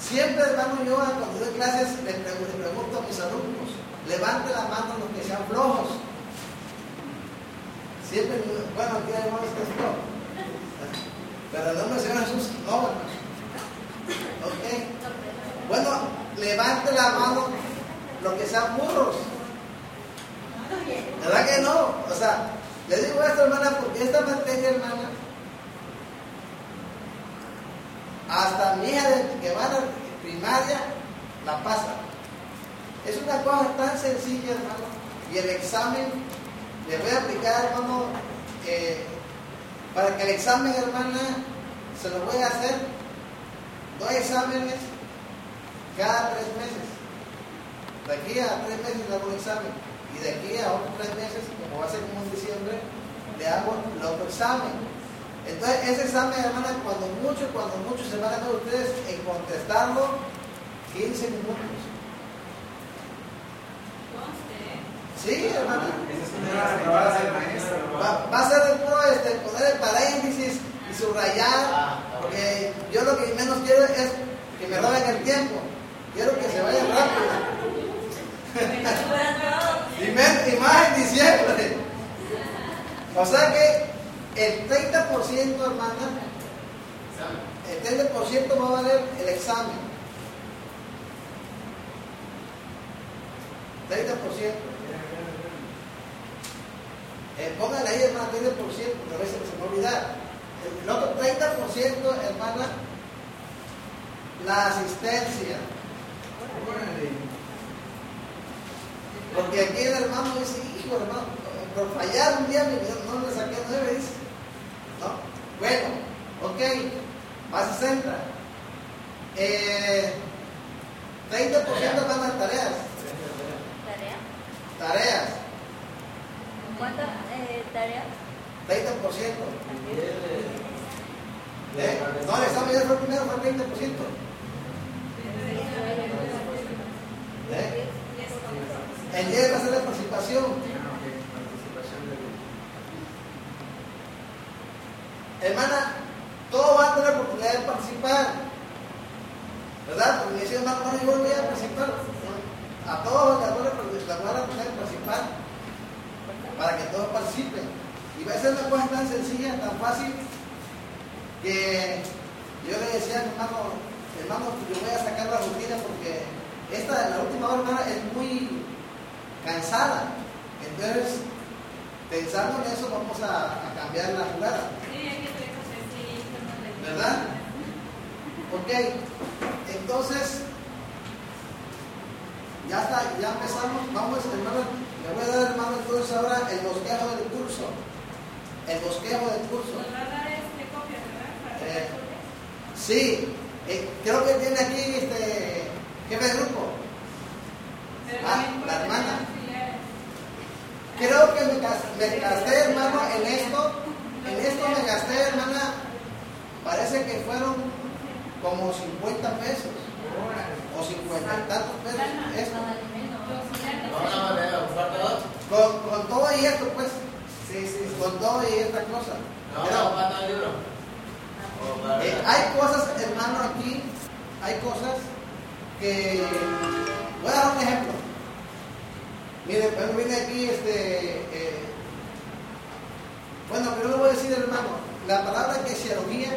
Siempre, hermano, yo cuando doy clases le pregunto a mis alumnos, levante la mano los que sean flojos. Siempre, bueno, aquí hay hermanos que es flojo, pero el nombre del Señor Jesús, no, hermano. Ok. Bueno, levante la mano los que sean burros. ¿Verdad que no? O sea, le digo esto, hermana, porque esta materia, hermana, hasta mi hija que va a la primaria la pasa. Es una cosa tan sencilla, hermano. Y el examen, le voy a aplicar, hermano, para que el examen, hermana, se lo voy a hacer 2 exámenes cada 3 meses. De aquí a 3 meses le hago un examen. Y de aquí a otros 3 meses, como va a ser como en diciembre, le hago el otro examen. Entonces, ese examen, hermana, cuando mucho se van a ver ustedes en contestarlo 15 minutos. Sí, hermana. Va a ser el puro poner el paréntesis y subrayar, porque yo lo que menos quiero es que me roben el tiempo. Quiero que se vaya rápido. Y más en diciembre. O sea que el 30%, hermana, el 30% va a valer el examen. 30%. Pónganle ahí, hermana, 30%, porque a veces se me va a olvidar. El otro 30%, hermana, la asistencia. Porque aquí el hermano dice, hijo, hermano, por fallar un día no le saqué 9, dice. ¿No? Bueno, ok, va a 60. 30% van a tareas. ¿Tareas? ¿Cuántas tareas? 30%. No, el examen ya fue primero, fue 30%. El 10 va a ser la participación. Hermana, todos van a tener la oportunidad de participar, ¿verdad? Porque me dice, hermano, yo voy a participar. A todos les van a poder participar para que todos participen. Y va a ser una cosa tan sencilla, tan fácil, que yo le decía a mi hermano, yo voy a sacar la rutina porque la última hora, hermana, es muy cansada. Entonces, pensando en eso, vamos a cambiar la jugada. ¿Verdad? Ok. Entonces, ya está, ya empezamos. Vamos, hermano, le voy a dar, hermano, entonces ahora el bosquejo del curso. El bosquejo del curso. ¿Nos va a dar copia, verdad? Sí, creo que tiene aquí jefe de grupo. La hermana. Creo que me gasté, hermano, en esto me gasté, hermana, parece que fueron como 50 pesos o 50 y tantos pesos. Esto. Con todo y esto, pues. Sí, con todo y esta cosa. Hay cosas, hermano, aquí, hay cosas que... Voy a dar un ejemplo. Mire, viene aquí bueno, pero le voy a decir, hermano, la palabra eclesiología,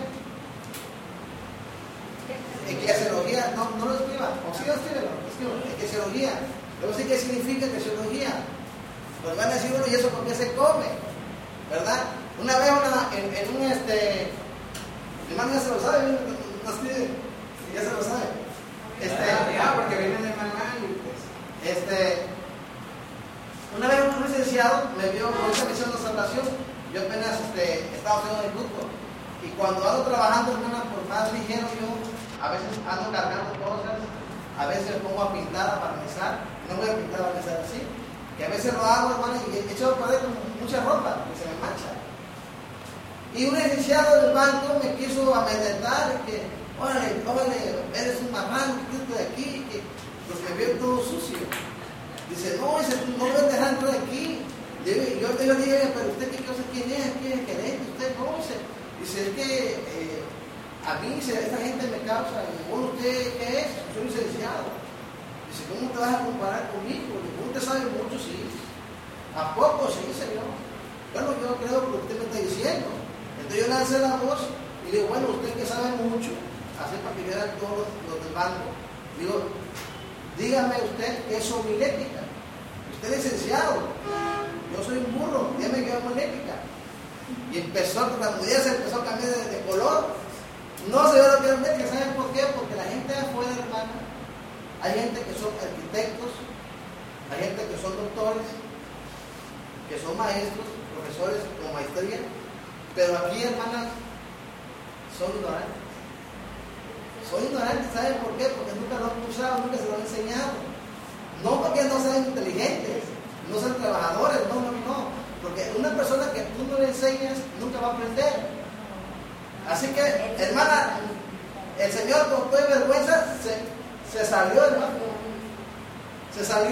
no lo escriba, o sí lo escribo, eclesiología. Luego sí qué significa eclesiología. Pues van a decir, bueno, ¿y eso por qué se come? ¿Verdad? Una vez en un mi hermano ya se lo sabe, no escribe, ya se lo sabe. Porque viene en el manual y pues. Una vez un licenciado me vio con esa misión de salvación. Yo apenas estaba haciendo el grupo. Y cuando ando trabajando, hermana, por más ligero, yo a veces ando cargando cosas, a veces me pongo a pintar, a barnizar. No voy a pintar, a barnizar así. Que a veces lo hago, hermana, y echo a perder con mucha ropa, que se me mancha. Y un licenciado del banco me quiso amedrentar, que, órale, eres un marrano, quítate de aquí, que pues me vio todo sucio. Dice, no me voy a dejar entrar aquí. Yo le dije, pero usted qué cosa, quién es, quién es gerente, usted no sé. Dice, es que a mí esta gente me causa, y bueno, ¿usted qué es? Soy licenciado. Dice, ¿cómo te vas a comparar conmigo? Digo, ¿usted sabe mucho? Sí. ¿A poco? Sí, señor. Bueno, yo creo que usted me está diciendo. Entonces yo le alcé la voz y digo, bueno, usted que sabe mucho, así para que vean todos los del banco, digo, dígame usted qué es homilética. Usted es licenciado, yo soy un burro, dígame qué es homilética. Y empezó, la mudez empezó a cambiar de color. No se ve lo que es homilética, ¿saben por qué? Porque la gente de afuera, hermano, hay gente que son arquitectos, hay gente que son doctores, que son maestros, profesores con maestría, pero aquí, hermanas, son ignorantes. Son ignorantes, ¿saben por qué? Porque nunca lo han usado, nunca se lo han enseñado. No porque no sean inteligentes, no sean trabajadores, no. Porque una persona que tú no le enseñas nunca va a aprender. Así que, hermana, el Señor con toda vergüenza se salió, hermano. Se salió.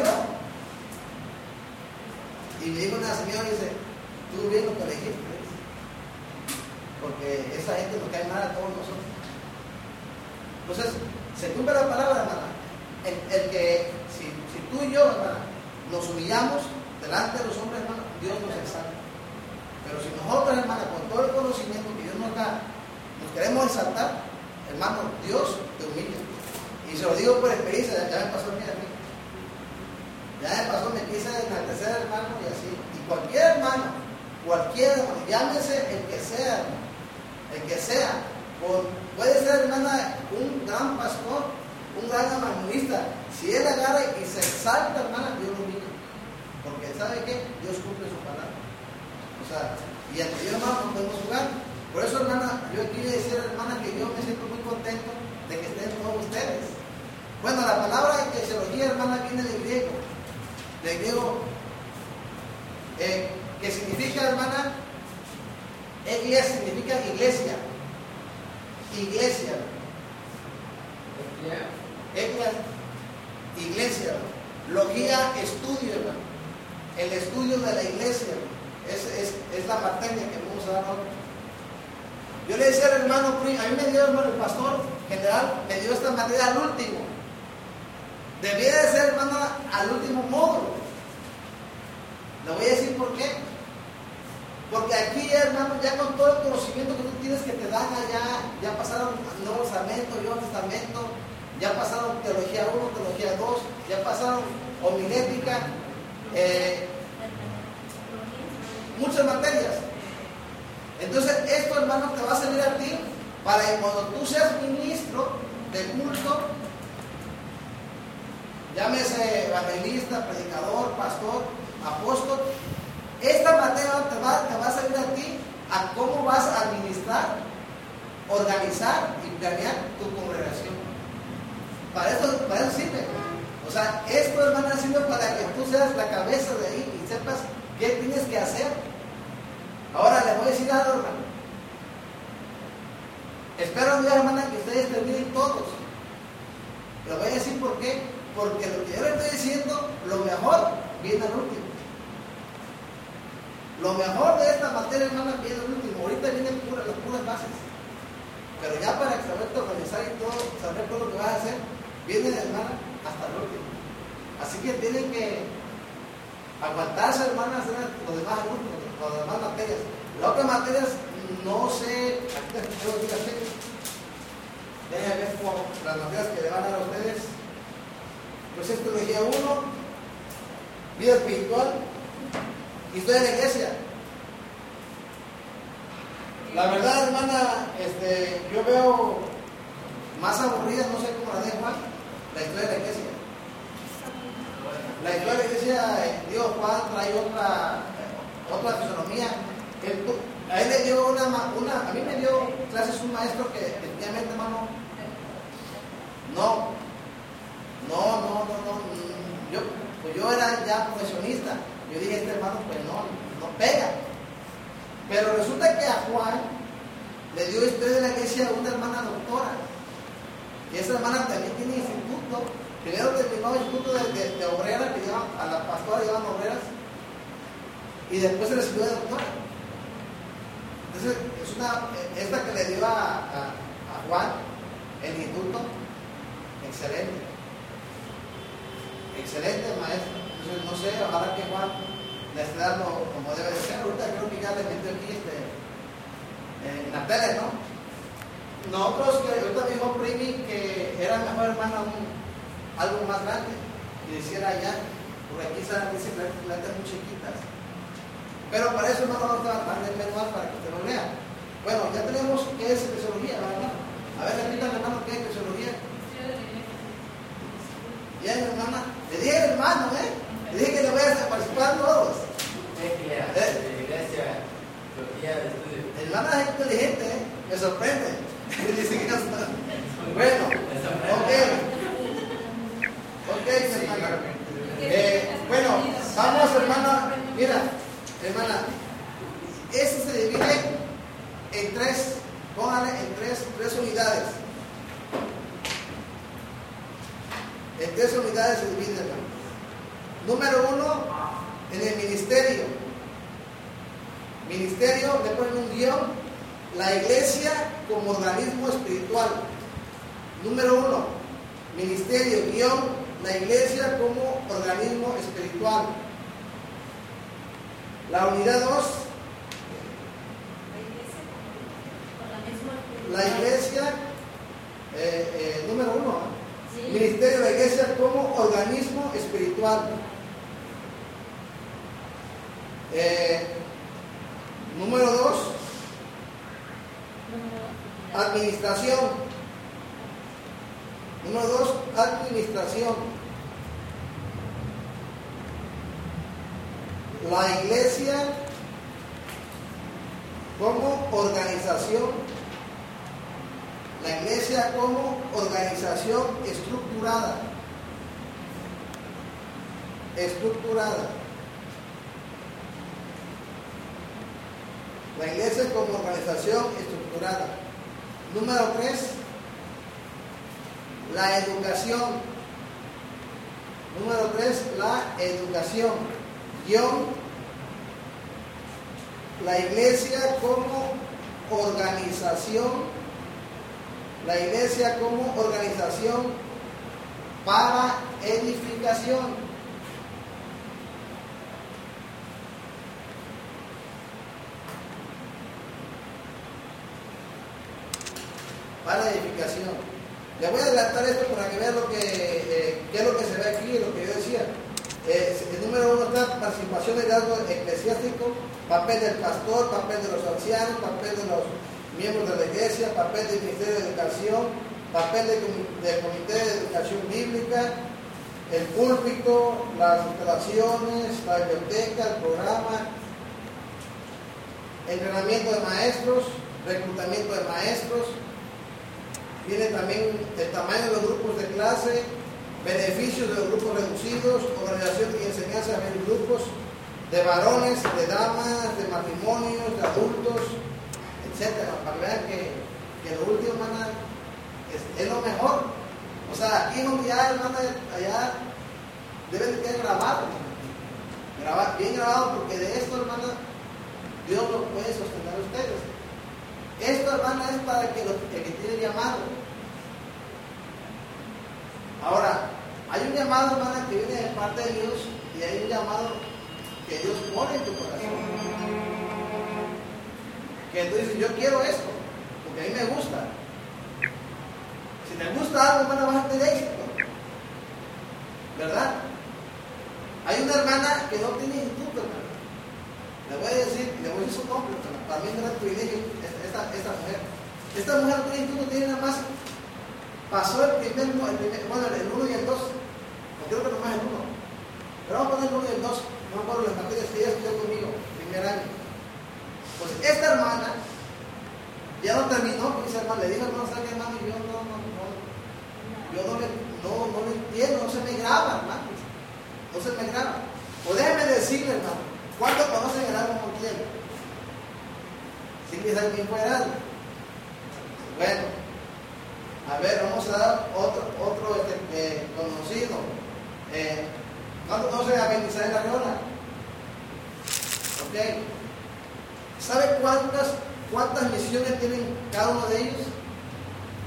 Y me dijo una señora, dice, tú bien lo que elegiste, porque esa gente nos cae mal a todos nosotros. Entonces, se cumple la palabra, hermana, el que si tú y yo, hermana, nos humillamos delante de los hombres, hermana, Dios nos exalta. Pero si nosotros, hermana, con todo el conocimiento que Dios nos da, nos queremos exaltar, hermano, Dios te humilla. Y se lo digo por experiencia, ya me pasó a mí. Ya me pasó, me quise enaltecer, hermano, y así. Y cualquier hermano, llámese el que sea, hermano, el que sea, puede ser, hermana, un gran pastor, un gran evangelista. Si él agarra y se exalta, hermana, Dios lo humilla. Porque, ¿sabe qué? Dios cumple su palabra. O sea, y entre Dios, hermano, no podemos jugar. Por eso, hermana, yo quiero decir, hermana, que yo me siento muy contento de que estén todos ustedes. Bueno, la palabra eclesiología, hermana, viene del griego. Del griego, que significa, hermana, iglesia, significa iglesia. Iglesia. Iglesia. Logía, estudio, hermano. El estudio de la iglesia, es la materia que vamos a dar ahora. Yo le decía al hermano, a mí me dio, hermano, el pastor general, me dio esta materia al último. Debía de ser, hermano, al último módulo. Le voy a decir por qué. Porque aquí, hermano, ya con todo el conocimiento que tú tienes que te dan allá, ya pasaron Nuevo Testamento, Nuevo Testamento, ya pasaron Teología 1, Teología 2, ya pasaron homilética, muchas materias. Entonces, esto, hermano, te va a servir a ti para que cuando tú seas ministro de culto, llámese evangelista, predicador, pastor, apóstol, esta materia te va a servir a ti a cómo vas a administrar, organizar y planear tu congregación. Para eso sirve. O sea, esto, hermana, sirve para que tú seas la cabeza de ahí y sepas qué tienes que hacer. Ahora les voy a decir algo, hermano. Espero, Dios, hermana, que ustedes terminen todos. Les voy a decir por qué. Porque lo que yo les estoy diciendo, lo mejor viene al último. Lo mejor de esta materia, hermana, viene al último. Ahorita vienen las puras bases. Pero ya para saberte organizar y todo, saber todo lo que vas a hacer, viene, hermana, hasta el último. Así que tienen que aguantarse, hermana, hacer los demás grupos, las demás materias. Las otras materias, no sé, déjenme ver las materias que le van a dar a ustedes. Pues es Teología 1, vida espiritual, historia de la iglesia. La verdad, hermana, yo veo más aburrida, no sé cómo la de Juan, la historia de la iglesia. La historia de la iglesia, Dios, Juan trae otra fisonomía. A él le dio a mí me dio clases un maestro que efectivamente, hermano, yo era ya profesionista. Yo dije, este hermano, pues no pega. Pero resulta que a Juan le dio historia de la iglesia a una hermana doctora. Y esa hermana también tiene instituto. Primero terminó el instituto de obrera, que llevan, a la pastora llevan obreras. Y después se recibió de doctora. Entonces, esta que le dio a Juan, el instituto, excelente. Excelente maestro. Entonces, no sé, ojalá que Juan le esté dando como debe de ser. Ahorita creo que ya le metió aquí en la tele, ¿no? Nosotros, que ahorita me dijo Primi que era mejor hermana algo más grande y hiciera allá, porque aquí se dice letras muy chiquitas. Pero para eso no vamos a dar el manual para que usted lo lea. Bueno, ya tenemos qué es eclesiología, ¿verdad? A ver, repítanme, hermano, ¿qué es eclesiología? Bien, hermana. Le dije hermano, le dije que le voy a participar todos. Iglesia, teología de estudio. Hermana es inteligente, me sorprende. Dice que no está. Bueno, ok, hermana. Bueno, vamos, hermana. Mira, hermana, eso se divide en tres, póngale en tres unidades. En tres unidades se divide, hermano. Número 1, en el ministerio. Ministerio, le ponen un guión. La iglesia como organismo espiritual. Número 1, ministerio, guión, la iglesia como organismo espiritual. La unidad 2, la iglesia, número 1, Sí. ministerio de la iglesia como organismo espiritual. Número 2, administración. Número 2, administración. La iglesia como organización. La iglesia como organización estructurada. Estructurada. La iglesia como organización estructurada. Número 3, la educación. Número 3, la educación. Guión, la iglesia como organización. La iglesia como organización para edificación. Para edificación. Le voy a adelantar esto para que vean qué es lo que se ve aquí, lo que yo decía. El número 1 está participación de liderazgo eclesiástico, papel del pastor, papel de los ancianos, papel de los miembros de la iglesia, papel del ministerio de educación, papel del comité de educación bíblica, el púlpito, las instalaciones, la biblioteca, el programa, entrenamiento de maestros, reclutamiento de maestros. Viene también el tamaño de los grupos de clase, beneficios de los grupos reducidos, organización y enseñanza de grupos de varones, de damas, de matrimonios, de adultos, etcétera, para que vean que lo último, hermana, es lo mejor. O sea, aquí donde ya, hermana, allá deben de quedar grabado, bien grabado, porque de esto, hermana, Dios lo puede sostener a ustedes. Esto, hermana, es para el que tiene llamado. Ahora, hay un llamado, hermana, que viene de parte de Dios, y hay un llamado que Dios pone en tu corazón. Que tú dices, yo quiero esto, porque a mí me gusta. Si te gusta algo, hermana, vas a tener éxito. ¿Verdad? Hay una hermana que no tiene instituto, hermana. Le voy a decir su nombre, hermana. Para mí es un gran privilegio esta mujer. Esta mujer no tiene instituto, tiene nada más. Pasó el 1 y el 2, o creo que nomás el 1. Pero vamos a poner el 1 y el 2, no me acuerdo las materias que ella estudió conmigo, primer año. Pues esta hermana ya no terminó, porque esa hermana le dijo, no, ¿sabes qué, hermano? Yo no lo entiendo, no se me graba, hermano. No se me graba. O déjeme decirle, hermano, ¿cuánto conocen el árbol Montiel? ¿Sí que saben quién fue el árbol? Bueno, a ver, vamos a dar otro conocido. ¿Cuánto conocen a Bendizael Arriola? Ok. ¿Sabe cuántas misiones tienen cada uno de ellos?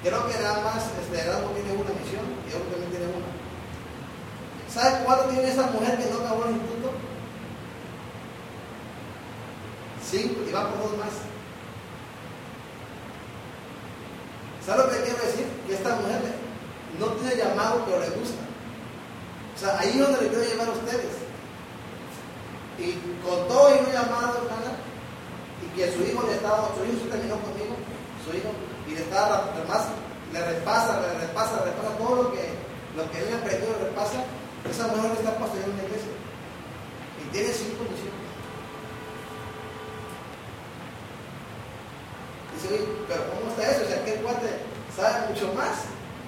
Creo que nada más Erasmo tiene una misión y otro también tiene una. ¿Sabe cuánto tiene esa mujer que no acabó el instituto? 5 y va por 2 más. ¿Sabe lo que quiero decir? Que esta mujer no tiene llamado, pero le gusta. O sea, ahí es donde le quiero llevar a ustedes. Y con todo y un llamado, hermana, y que su hijo se terminó conmigo, su hijo, y le está además le repasa todo lo que él le aprendió, le repasa. Esa mujer le está pastoreando una iglesia y tiene 5 misiones. Dice, oye, pero ¿cómo está eso? O sea, que el cuate sabe mucho más.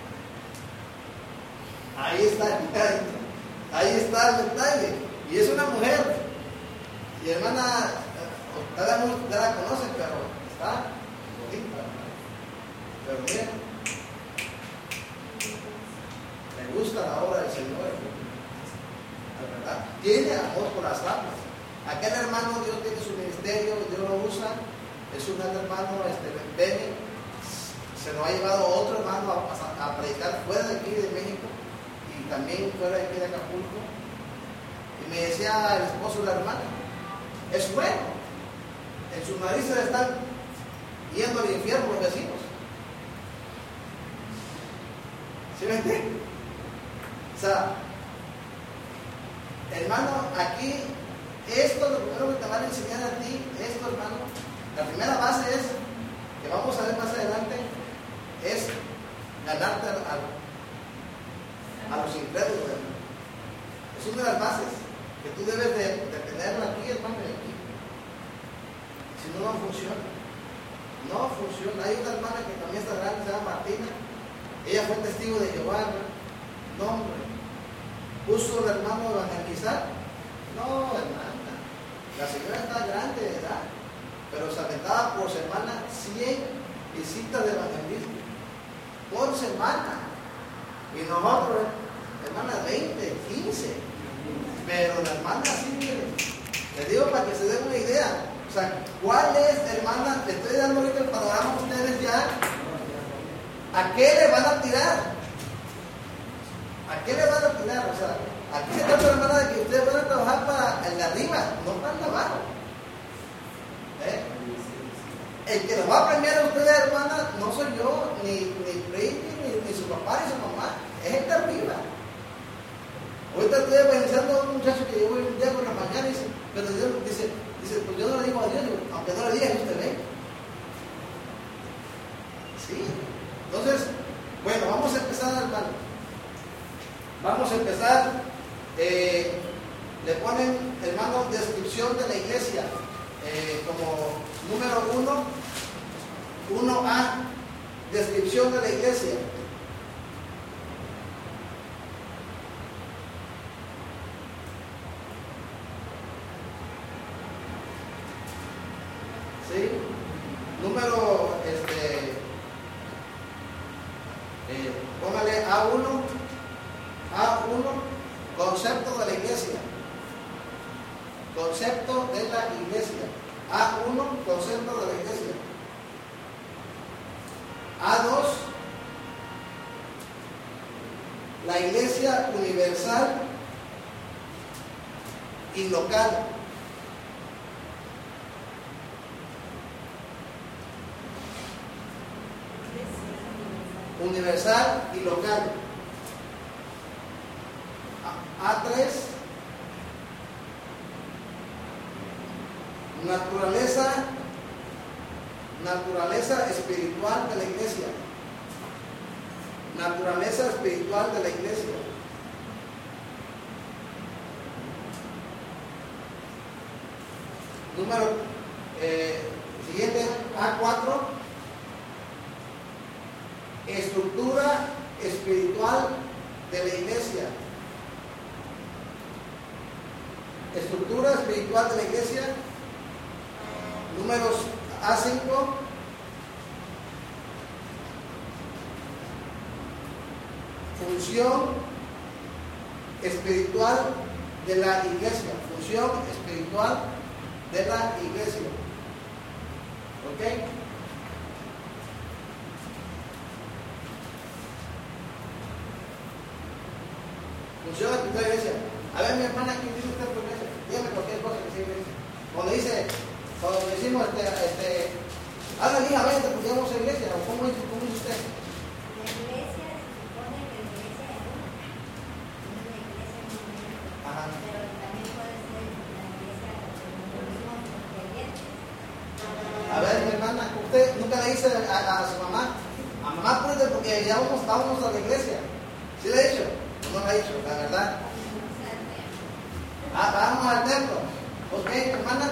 Ahí está el detalle. Y es una mujer. Y hermana, ya la conocen, pero está bonita. Pero mira, me gusta la obra del Señor. La verdad, tiene amor por las almas. Aquel hermano, Dios tiene su ministerio, Dios lo usa. Es un gran hermano, Beni, se lo ha llevado otro hermano a predicar fuera de aquí de México y también fuera de aquí de Acapulco. Y me decía el esposo de la hermana, es bueno, en sus narices están yendo al infierno los vecinos. ¿Sí me entiendes? O sea, hermano, aquí esto es lo primero que te van a enseñar a ti, esto, hermano. La primera base es, que vamos a ver más adelante, es ganarte a los incrédulos, hermano. Es una de las bases que tú debes de tenerla aquí, hermano, y aquí. Si no, no funciona. No funciona. Hay una hermana que también está grande, se llama Martina. Ella fue testigo de Jehová, ¿no? No, hombre. ¿Puso el hermano a evangelizar? No, hermana. La señora está grande de edad, pero se aventaba por semana 100 visitas de evangelismo. Por semana. Y nosotros, hermana, 20, 15. Pero la hermana sí, miren. Les digo para que se den una idea. O sea, ¿cuál es, hermana? Le estoy dando ahorita el panorama a ustedes ya. ¿A qué le van a tirar? ¿A qué le van a tirar? O sea, aquí se trata, hermana, de que ustedes van a trabajar para el de arriba, no para el de abajo. El que los va a premiar a ustedes, hermana, no soy yo, ni Príncipe, ni su papá, ni su mamá, es el de arriba. Ahorita estoy evangelizando a un muchacho que llegó un día por la mañana y dice, pero Dios dice, pues yo no le digo a Dios, aunque no le diga, usted ve. Sí. Entonces, bueno, vamos a empezar, hermano. Vamos a empezar. Le ponen, hermano, descripción de la iglesia. Como número 1A, descripción de la iglesia. ¿Sí? Número, póngale A1, concepto de la iglesia. Concepto de la iglesia. A1, concepto de la iglesia. A2, la iglesia universal y local. Universal y local. A3, naturaleza espiritual de la iglesia. Naturaleza espiritual de la iglesia. Número siguiente, A4, estructura espiritual de la iglesia. Estructura espiritual de la iglesia. Números A5, función espiritual de la iglesia. Función espiritual de la iglesia. ¿Ok? Función espiritual de iglesia. A ver, mi hermana, ¿qué dice usted por iglesia? Dígame cualquier cosa que sea iglesia. Cuando decimos, Ana, hija, vente, porque vamos a la iglesia. ¿O cómo dice usted? La iglesia se supone que la iglesia es una. No es la iglesia mundial. Ajá. Pero también puede ser la iglesia como mismos creyentes. A ver, mi hermana, usted nunca le dice a su mamá, a mamá, apúrate porque ya vámonos a la iglesia. ¿Sí le ha dicho? No le ha dicho, la verdad. Vamos al templo. ¿Ok, hermana?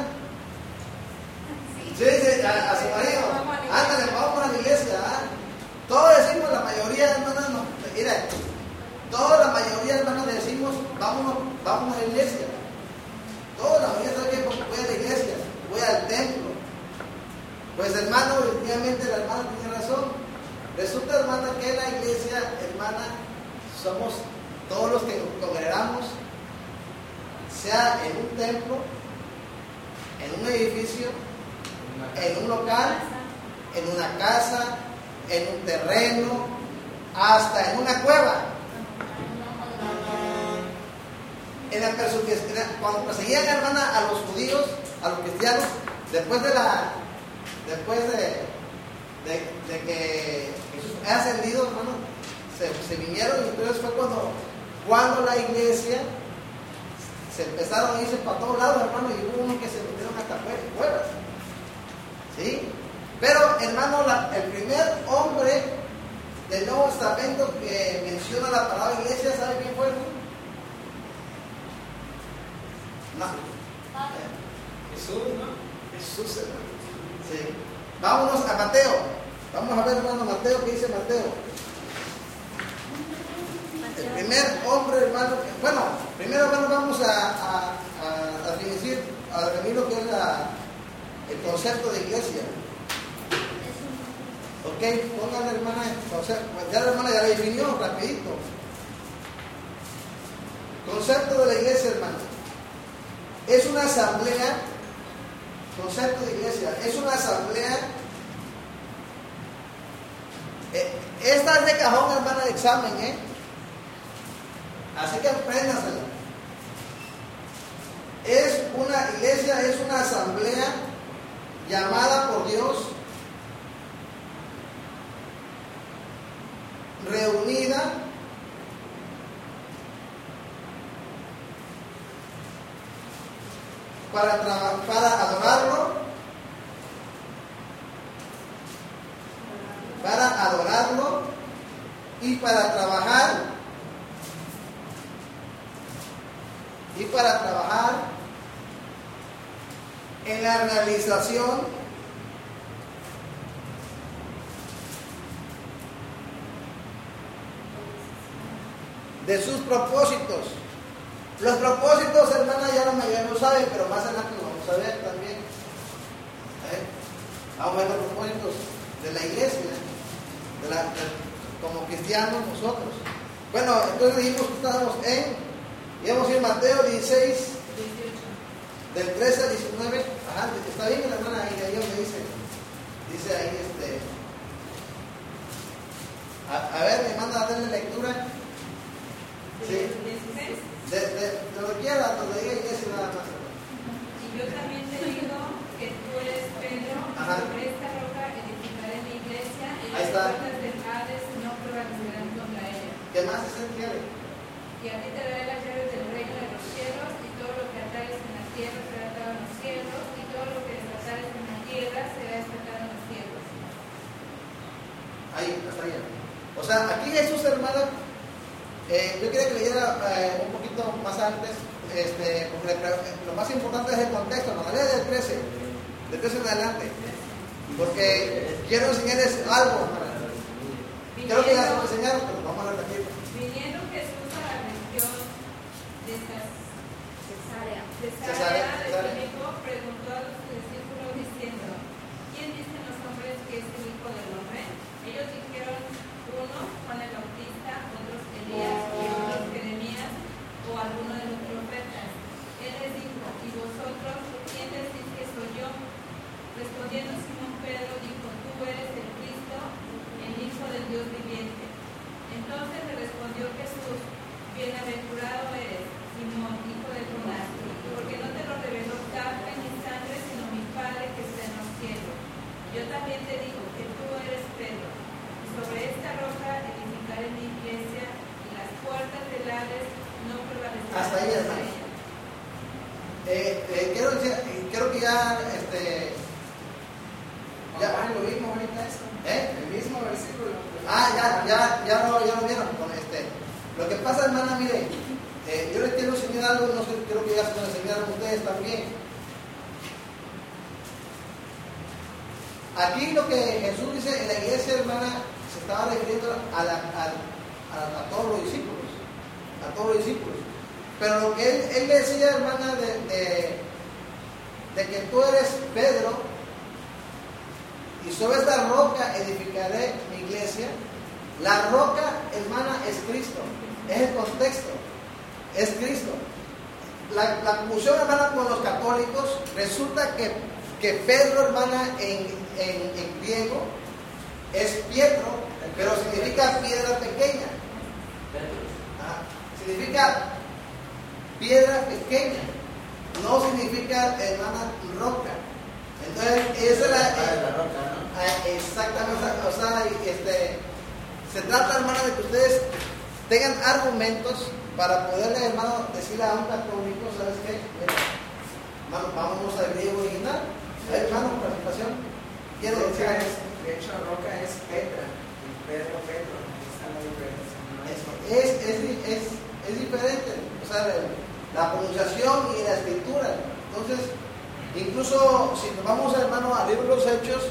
Sí, dice a su marido, ándale, vamos a la iglesia. Todos decimos, la mayoría de hermanas, no, mira, toda la mayoría de hermanas decimos, vamos a la iglesia. Toda la mayoría sabe que voy a la iglesia, voy al templo. Pues hermano, definitivamente la hermana tiene razón. Resulta, hermana, que la iglesia, hermana, somos todos los que nos congregamos, sea en un templo, en un edificio, en un local, en una casa, en un terreno, hasta en una cueva. Cuando perseguían, hermana, a los judíos, a los cristianos, después de que Jesús ha ascendido, hermano, se vinieron, y entonces fue cuando la iglesia se empezaron a irse para todos lados, hermano, y hubo unos que se metieron hasta cuevas. ¿Sí? Pero, hermano, el primer hombre del Nuevo Testamento que menciona la palabra iglesia, ¿sabe quién fue? No. Jesús, ¿no? Jesús, hermano. Sí. Vámonos a Mateo. Vamos a ver, hermano, Mateo, ¿qué dice Mateo? El primer hombre, hermano, primero, hermano, vamos a definir lo que es el concepto de iglesia. Ok, pongan, hermana, el concepto. Ya la hermana ya lo definió rapidito. Concepto de la iglesia, hermano. Es una asamblea. Concepto de iglesia. Es una asamblea. Esta es de cajón, hermana, de examen, Así que apréndasela. Una iglesia es una asamblea llamada por Dios, reunida para adorarlo y para trabajar en la realización de sus propósitos. Los propósitos, hermana, ya la mayoría lo saben, pero más adelante lo vamos a ver también. Vamos a ver los propósitos de la iglesia, como cristianos nosotros. Bueno, entonces dijimos que íbamos a ir Mateo 16, del 13 al 19. Ajá, está bien, la hermana, ahí donde dice ahí, a ver, me manda a darle lectura. Sí. De lo que quiera, donde diga iglesia nada más. Y yo también te digo que tú eres Pedro, sobre esta roca edificaré mi iglesia, y las puertas del Hades no prevalecerán contra ella. ¿Qué más se quiere? Y a ti te daré las llaves del reino de los cielos, y todo lo que atares en la tierra será atado en los cielos, y todo lo que desatares en la tierra será desatado en los cielos. Ahí, hasta allá. O sea, aquí Jesús, hermana, yo quería que leyera un poquito más antes, porque lo más importante es el contexto, no la ley del 13 en adelante, porque quiero enseñarles algo, hermana. Creo que ya se lo enseñaron, pero vamos a repetir. Viniendo Jesús a la región de Cesarea de Filipo, preguntó a los discípulos diciendo: ¿quién dicen los hombres que es el Hijo del Hombre? Ellos dijeron: uno, Juan el Bautista, otros Elías, y otros Jeremías, o alguno de los profetas. Él les dijo: ¿y vosotros quién decís que soy yo? Respondiendo Simón Pedro dijo: tú eres el Cristo, el Hijo del Dios viviente. Entonces le respondió Jesús: bienaventurado también te digo que tú eres Pedro, y sobre esta roca edificaré mi iglesia, y las puertas del Hades no prevalecerán. Hasta ahí, hermano. Quiero que ya, Ya lo vimos ahorita eso. El mismo versículo. ya lo vieron con Lo que pasa, hermana, mire, yo les quiero enseñar algo, no sé, creo que ya se lo enseñaron ustedes también. Aquí lo que Jesús dice en la iglesia, hermana, se estaba refiriendo a todos los discípulos, Pero lo que él decía, hermana, de que tú eres Pedro, y sobre esta roca edificaré mi iglesia. La roca, hermana, es Cristo, es el contexto, es Cristo. La confusión, hermana, con los católicos, resulta que Pedro, hermana, en griego es Pietro, pero significa piedra pequeña. Significa piedra pequeña, no significa, hermana, roca. Entonces, esa es la roca, ¿no? Exactamente, o sea, se trata, hermana, de que ustedes tengan argumentos para poderle, hermano, decirle a un católico, ¿sabes qué? Mira, hermano, vámonos al griego original. Hermano, presentación. ¿Quiere decir? De hecho, roca es Petra, y Pedro, está la diferencia. Es diferente, o sea, la pronunciación y la escritura. Entonces, incluso si nos vamos, hermano, al libro de los Hechos,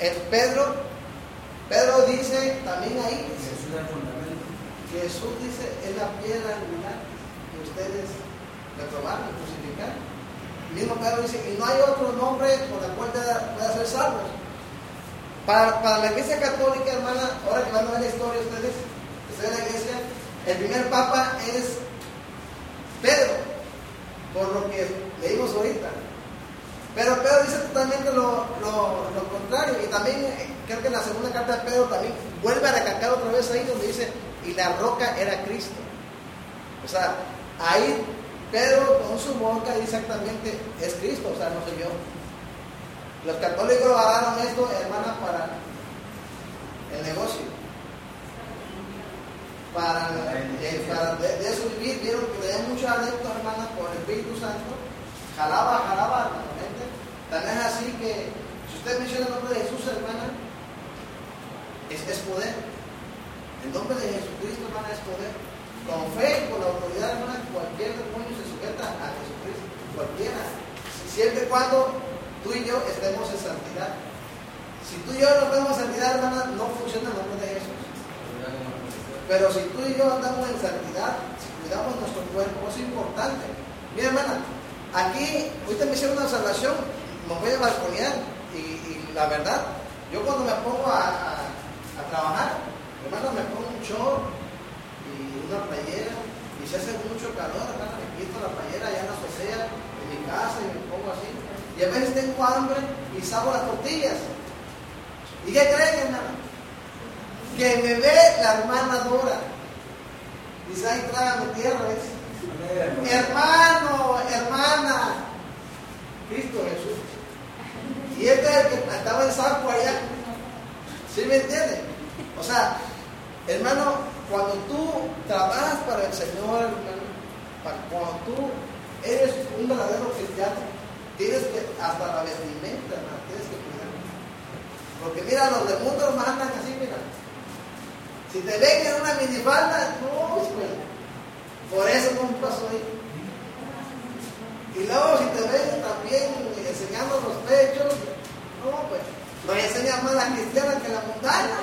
Pedro dice también ahí, Jesús es el fundamento. Jesús dice, es la piedra angular que ustedes reprobaron, crucificaron. El mismo Pedro dice, y no hay otro nombre por el cual pueda ser salvos. Para la iglesia católica, hermana, ahora que van a ver la historia ustedes, que están en la iglesia, el primer papa es Pedro, por lo que leímos ahorita. Pero Pedro dice totalmente lo contrario. Y también creo que en la segunda carta de Pedro también vuelve a recalcar otra vez ahí donde dice, y la roca era Cristo. O sea, ahí Pedro con su boca dice exactamente, es Cristo, o sea, no soy yo. Los católicos agarraron esto, hermana, para el negocio. De eso vivir, vieron que tenía muchos adeptos, hermana, por el Espíritu Santo. Jalaba realmente. También es así que, si usted menciona el nombre de Jesús, hermana, es poder. El nombre de Jesucristo, hermana, es poder. Con fe y con la autoridad, hermana, cualquier demonio se sujeta a Jesucristo. Cualquiera. Siempre y cuando tú y yo estemos en santidad. Si tú y yo no estamos en santidad, hermana, no funciona el nombre de Jesús. Pero si tú y yo andamos en santidad, si cuidamos nuestro cuerpo, es importante. Mira, hermana, aquí, ahorita me hicieron una observación, me voy a balconear, y la verdad, yo cuando me pongo a trabajar, hermana, me pongo un short y una playera, y si hace mucho calor, hermana, me quito la playera allá en la azotea, en mi casa, y me pongo así. Y a veces tengo hambre y salgo las tortillas. ¿Y qué creen, hermana? Que me ve la hermana Dora. Dice, ay, trágame tierra, ¿ves? Hermano, hermana, Cristo Jesús. Y este es el que estaba en saco allá. ¿Sí me entienden? O sea, hermano, cuando tú trabajas para el Señor, hermano, cuando tú eres un verdadero cristiano, tienes que, hasta la vestimenta, hermano, tienes que cuidar. Porque mira, los del mundo andan así, mira. Si te ven en una minifalda, no, pues, por eso no pasó ahí. Y luego si te ven también enseñando los pechos, no, pues, nos enseña más la cristiana que la mundana.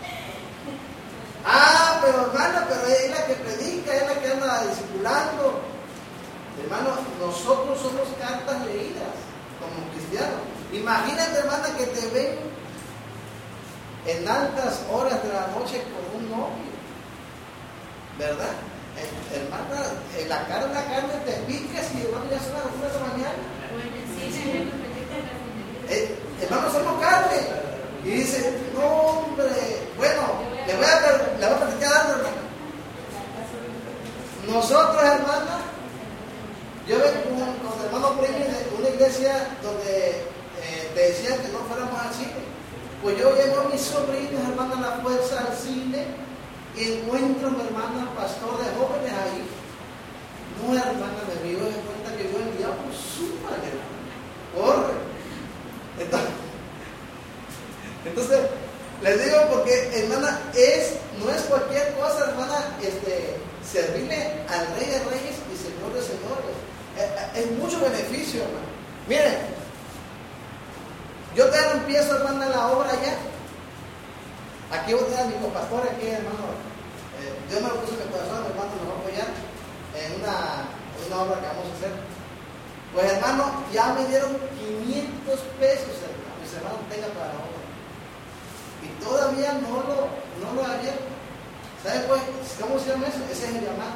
Ah, pero hermana, pero es la que predica, es la que anda discipulando. Hermano, nosotros somos cartas leídas como cristianos. Imagínate, hermana, que te ven en altas horas de la noche con un novio, ¿verdad? Hermana, la carne te picas y hermano ya son las 1 de la mañana. Hermano, somos carne. Y dice, no hombre, bueno, le voy a platicar algo, hermano. Nosotros, hermana, yo vengo con el hermano Primi de una iglesia donde te decían que no fuéramos al cine. Pues yo llevo a mis sobrinos, hermana, a la fuerza al cine y encuentro a mi hermana, pastor de jóvenes ahí. No, hermana, me vio de cuenta que yo el diablo, súmale, corre. Entonces, les digo porque, hermana, no es cualquier cosa, hermana, servirle al Rey de Reyes y Señor de Señores. Es mucho beneficio, hermano. Miren, yo te empiezo, hermana, la obra ya. Aquí voy a tener a mi copastor, aquí, hermano. Dios me lo puso en el corazón, hermano, me va a apoyar en una obra que vamos a hacer. Pues, hermano, ya me dieron 500 pesos, hermano. Mis hermanos tengan para la obra. Y todavía no lo abierto. ¿Sabe pues cómo se llama eso? Ese es el llamado.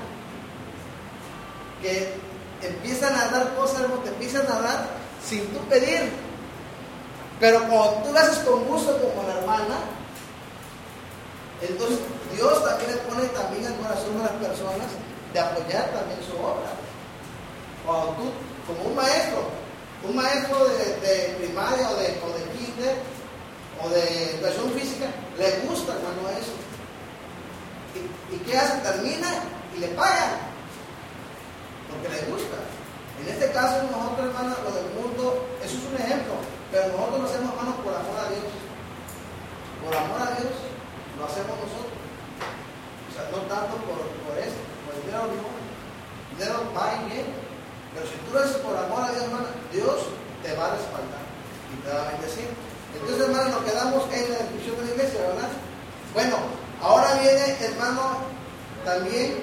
Que empiezan a dar cosas, hermano, te empiezan a dar sin tú pedir. Pero cuando tú lo haces con gusto como la hermana, entonces Dios también le pone también al corazón de las personas de apoyar también su obra. Cuando tú, como un maestro de primaria o de kinder o de educación física, le gusta, hermano, eso. ¿Y qué hace? Termina y le pagan, porque le gusta. En este caso, nosotros, hermanos, lo del mundo, eso es un ejemplo, pero nosotros lo hacemos, hermanos, por amor a Dios. Por amor a Dios, lo hacemos nosotros. O sea, no tanto por eso, por el dinero no. El dinero va y viene. Pero si tú lo haces por amor a Dios, hermano, Dios te va a respaldar y te va a bendecir. Entonces, hermano, nos quedamos en la descripción de la iglesia, ¿verdad? Bueno, ahora viene, hermano, también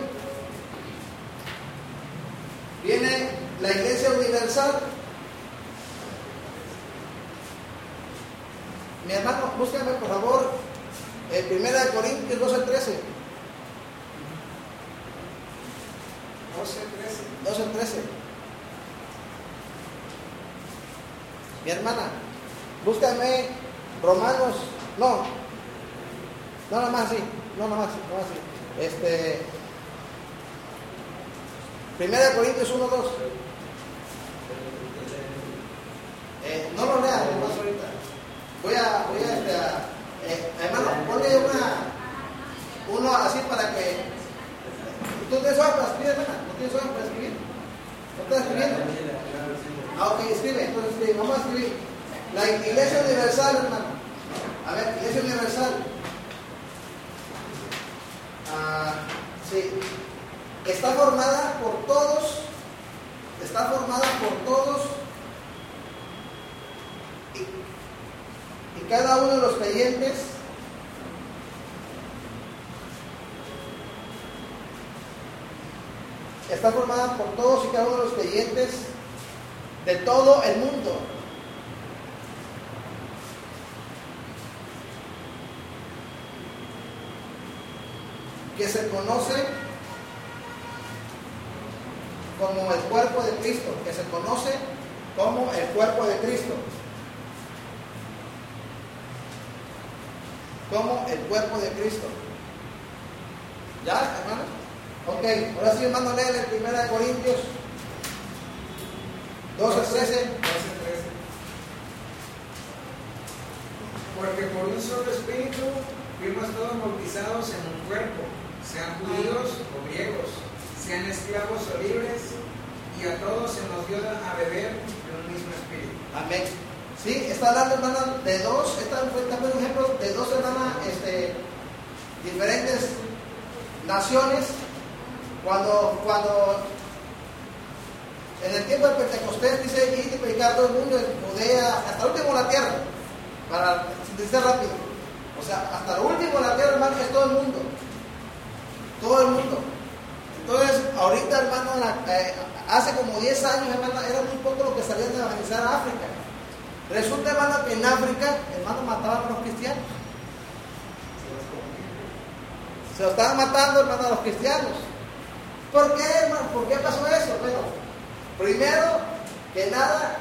viene la iglesia universal. Mi hermano, búscame por favor 1 Corintios 12:13. 12:13. Mi hermana, búscame Romanos, no nada más así. 1 Corintios 1:2. No lo leas, hermano, ahorita. Voy a hermano, ponle uno así para que. ¿Tú tienes hoja para escribir, hermana? ¿No tienes hoja para escribir? ¿No estás escribiendo? Ok, escribe, entonces escribe. Vamos a escribir. La iglesia universal, hermano. A ver, iglesia universal. Sí. Está formada por todos. Y cada uno de los creyentes está formada por todos y cada uno de los creyentes de todo el mundo. Que se conoce como el cuerpo de Cristo. Que se conoce como el cuerpo de Cristo. Como el cuerpo de Cristo. ¿Ya, hermano? Ok, ahora sí, hermano, lee el 1 Corintios 12:13. Porque por un solo espíritu fuimos todos bautizados en un cuerpo, sean judíos o griegos, sean esclavos o libres, y a todos se nos dio a beber de un mismo espíritu. Amén. Sí, está hablando, hermano, de dos, está también un ejemplo de dos, hermanas, diferentes naciones. Cuando en el tiempo del Pentecostés dice ir y predicar a todo el mundo, en Judea, hasta el último de la tierra, para sintetizar rápido. O sea, hasta el último de la tierra, hermano, es todo el mundo. Todo el mundo. Entonces, ahorita, hermano, hace como 10 años, hermano, era muy poco lo que salían de evangelizar a África. Resulta, hermano, que en África, hermano, mataban a los cristianos. Se lo estaban matando, hermano, a los cristianos. ¿Por qué, hermano? ¿Por qué pasó eso? Bueno, primero que nada,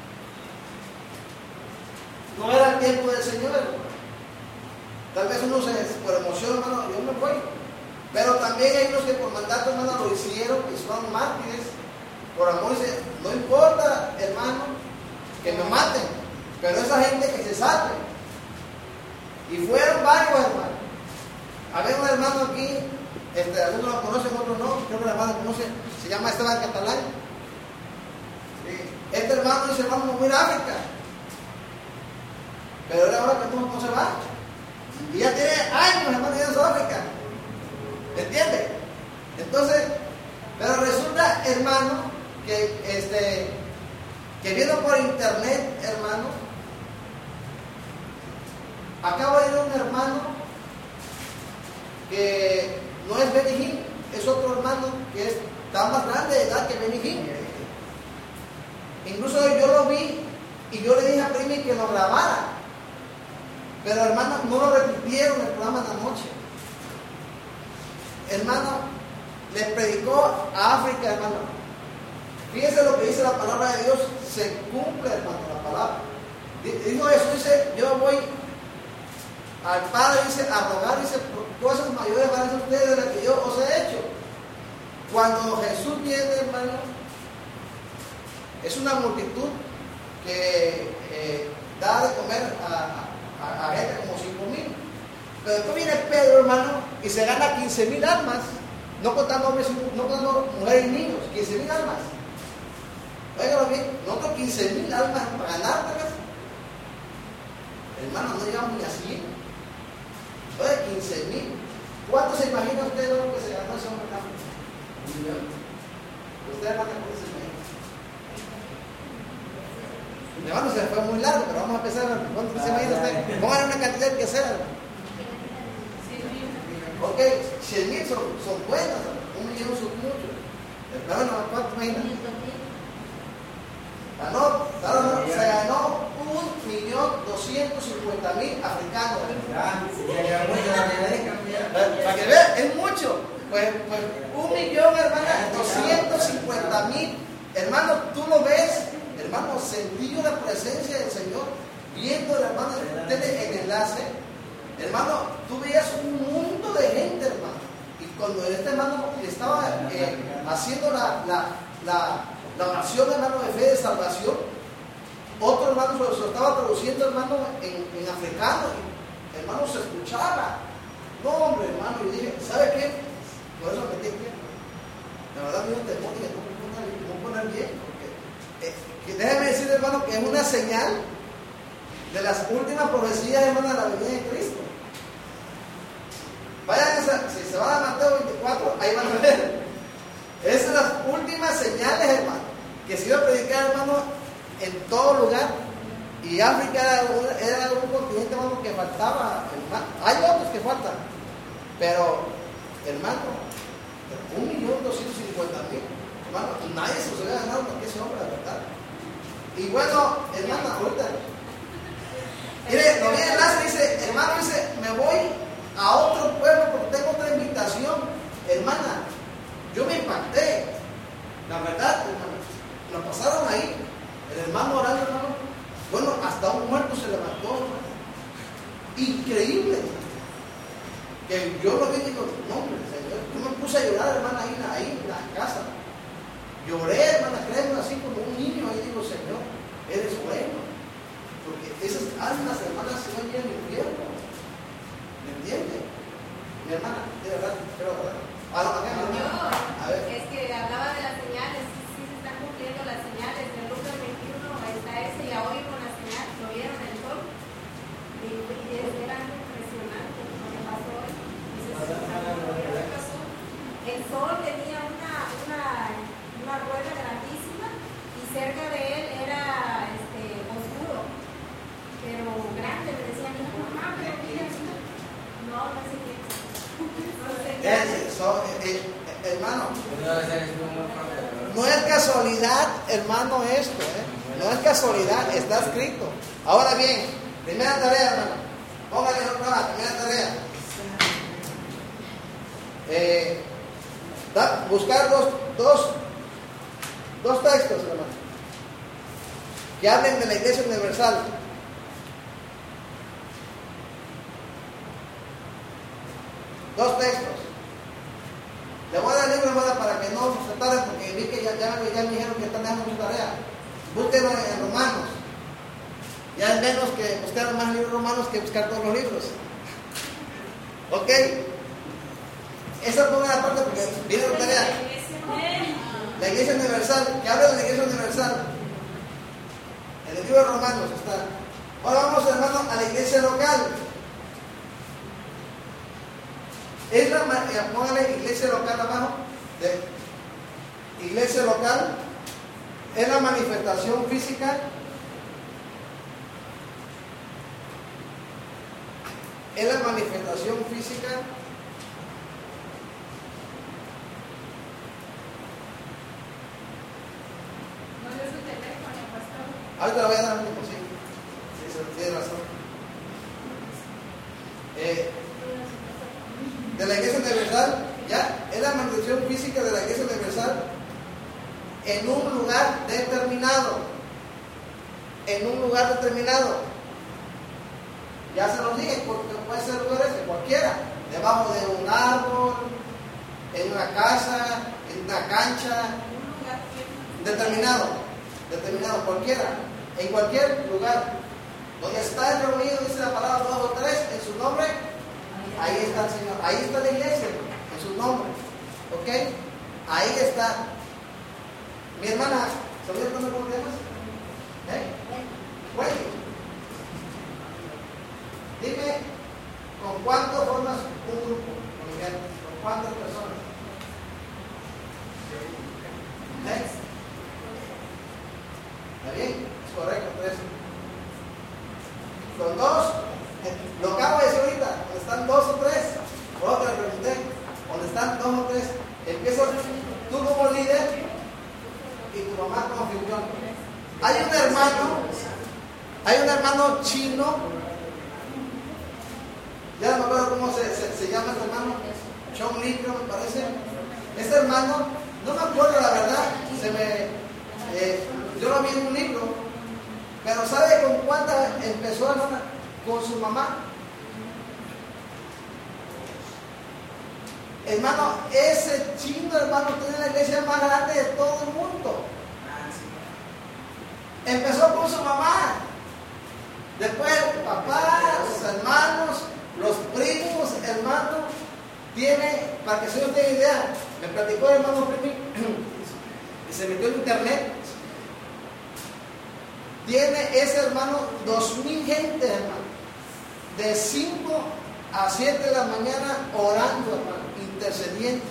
no era el tiempo del Señor, hermano. Tal vez uno por emoción, hermano, yo me voy. Pero también hay unos que por mandato, hermano, lo hicieron y son mártires. Por amor, dice, no importa, hermano, que me maten, pero esa gente que se salve. Y fueron varios hermanos. Había un hermano aquí, algunos lo conocen, otros no, creo que el hermano conoce, se llama Esteban Catalán. Este hermano dice, vamos a ir a África. Pero era ahora que no se va. Y ya tiene años, hermano, yendo a África. ¿Entiende? Entonces, pero resulta, hermano, que viendo por internet, hermano, acabo de ir a un hermano que no es Benny Hinn, es otro hermano que está más grande de edad que Benny Hinn. Incluso yo lo vi y yo le dije a Primi que lo grabara, pero hermano, no lo repitieron el programa de la noche. Hermano, le predicó a África, hermano. Fíjense lo que dice la palabra de Dios, se cumple, hermano, la palabra. Dijo Jesús, dice, yo voy al Padre, dice, a rogar, dice, cosas mayores van a ser ustedes de las que yo os he hecho. Cuando Jesús viene, hermano, es una multitud que da de comer a gente como 5,000. Pero después viene Pedro, hermano, y se gana 15,000 almas, no contando hombres, no contando mujeres y niños, 15,000 almas. Óigalo bien, nosotros 15,000 almas para ganártelas, hermano, no llegamos ni a 100. Oye, 15,000. ¿Cuánto se imagina usted lo que se ganó ese hombre? $1 millón. Usted, hermano, ¿cuánto se imagina? Hermano, se fue muy largo, pero vamos a empezar. ¿Cuánto se imagina usted? Póngale una cantidad que sea. Ok, 100,000 son buenas, 1 millón son muchos. Hermano, ¿cuánto imagina? Se ganó 1.250.000 africanos. Para que vean, es mucho. Pues 1 millón, hermana, 250,000. Hermano, tú lo ves, hermano, sentido la presencia del Señor, viendo, hermano, el enlace. Hermano, tú veías un mundo de gente, hermano. Y cuando este hermano estaba haciendo la oración, hermano, de fe de salvación, otro hermano se lo estaba traduciendo, hermano, en africano, y hermano se escuchaba. No, hombre, hermano, yo dije, ¿sabe qué? Por eso metí aquí. La verdad, me dio temor y no poner bien, porque déjeme decir, hermano, que es una señal de las últimas profecías, hermano, de la venida de Cristo. Vayan, si se van a Mateo 24, ahí van a ver. Esas son las últimas señales, hermano, que se iba a predicar, hermano, en todo lugar. Y África era un continente, hermano, que faltaba, hermano. Hay otros que faltan, pero, hermano, 1.250.000, hermano, nadie se los había ganado porque ese hombre, la verdad. Y bueno, hermano, ahorita, mire, lo viene enlace, dice, hermano, dice, me voy a otro pueblo porque tengo otra invitación. Hermana, yo me impacté, la verdad, hermano, nos pasaron ahí, el hermano orando, hermano, bueno, hasta un muerto se levantó, hermano. Increíble, que yo lo vi y digo, no, hombre, Señor, yo me puse a llorar, hermana, ahí en la casa, lloré, hermana, créeme, así como un niño, ahí digo, Señor, eres bueno, porque esas almas, hermanas, se van a ir al infierno. ¿Me entiende? Mi hermana, de verdad, pero ¿verdad? A ver. Es que hablaba de las señales, sí se están cumpliendo las señales. En Lucas 21 está ese, y hoy con la señal, lo vieron el sol. Y era impresionante lo que pasó hoy. El sol tenía una rueda grandísima y cerca de él era oscuro, pero grande. Me decían, mamá, pero mira, no sé qué. Hermano, no es casualidad, hermano, esto, no es casualidad, está escrito. Ahora bien, primera tarea, hermano, póngale otra más, primera tarea. Buscar dos textos, hermano, que hablen de la Iglesia Universal. Dos textos. Le voy a dar el libro, hermana, para que no se tarden, porque vi que ya me dijeron que están dejando su tarea. Búsquenlo en Romanos. Ya es menos que buscar más libros romanos que buscar todos los libros. ¿Ok? Esa ponga la parte porque viene la tarea. La iglesia universal, que habla de la iglesia universal. En el libro de Romanos está. Ahora vamos, hermano, a la iglesia local. Póngale iglesia local abajo. Iglesia local es la manifestación física. Es la manifestación física ahorita lo voy a dar un tiempo, sí, tiene razón. De la iglesia universal, ya, es la manifestación física de la iglesia universal en un lugar determinado. En un lugar determinado. Ya se los dije, porque puede ser lugares de cualquiera, debajo de un árbol, en una casa, en una cancha, determinado, cualquiera, en cualquier lugar, donde está reunido, dice la palabra, 2 o 3, en su nombre, ahí está el Señor, ahí está la iglesia, en su nombre, ¿ok? Ahí está. Mi hermana, ¿sabías cómo te llamas? Wendy. Dime, ¿con cuánto formas un grupo? ¿Con cuántas personas? ¿Está bien? Es correcto, 3. Con 2, lo acabo de decir ahorita, donde están 2 o 3, por otro le pregunté, donde están 2 o 3, empiezas tú como líder y tu mamá como anfitrión. Hay un hermano chino, ya no me acuerdo cómo se llama este hermano, Chong Li, creo, me parece. Este hermano, no me acuerdo la verdad, yo lo vi en un libro, pero ¿sabe con cuántas empezó, hermana? Con su mamá. Hermano, ese chino, hermano, tiene la iglesia más grande de todo el mundo. Empezó con su mamá, después el papá, los hermanos, los primos, hermanos. Tiene, para que se den una idea, me platicó el hermano Primi y se metió en internet. Tiene ese hermano 2,000 gente, hermano, de 5 a 7 de la mañana orando, hermano, intercediendo.